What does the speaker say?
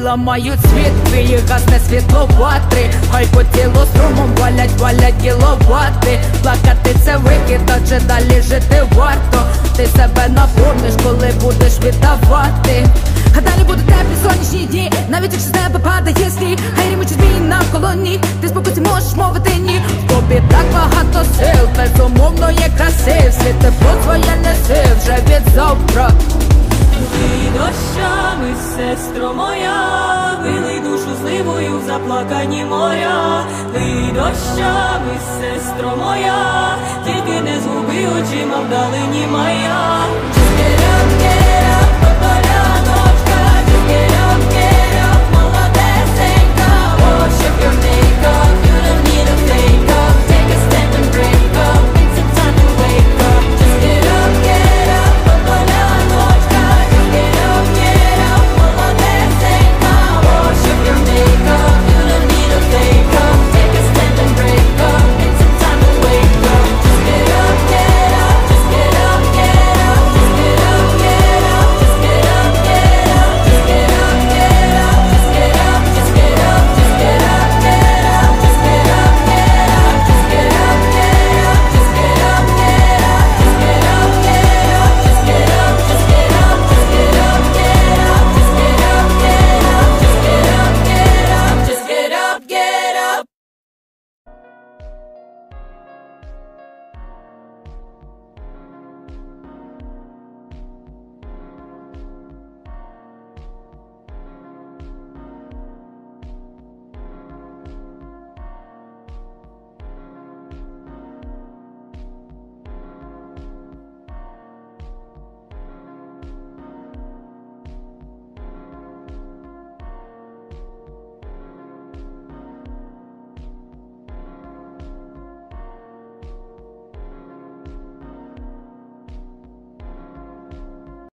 ламають світ, твій гасне світло ватри. Хай по тілу струмом валять кіловати. Плакати це викид, адже далі жити варто. Ти себе наповниш, коли будеш віддавати. А далі будуть теплі сонячні дні, навіть якщо з неба падає сніг. Хай рімучі змії навколо ніг, ти спокійно можеш мовити ні. В тобі так багато сил, безумовно є краси. Все тепло твоє неси вже від завтра. Лий дощами, сестро моя, вилий душу зливою в заплакані моря. Лий дощами, сестро моя, тільки не згуби очима вдалині моя.